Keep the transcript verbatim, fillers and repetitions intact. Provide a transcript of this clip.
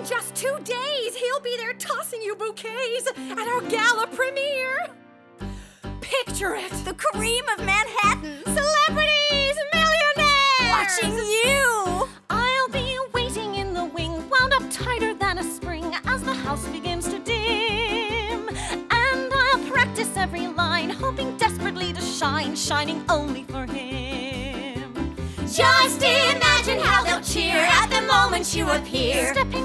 just two days, he'll be there tossing you bouquets at our gala premiere. Picture it. The cream of Manhattan. Celebrities, millionaires. Watching you. I'll be waiting in the wing, wound up tighter than a spring as the house begins to dim. And I'll practice every line, hoping desperately to shine, shining only for him. Just imagine how they'll cheer at the moment you appear. Stepping